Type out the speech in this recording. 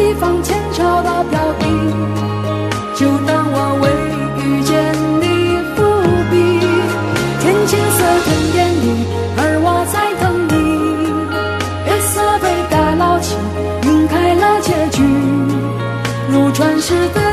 一方前朝的飘逸，就当我为遇见你伏笔。天青色等烟雨，而我在等你。月色被打捞起，晕开了结局，如传世的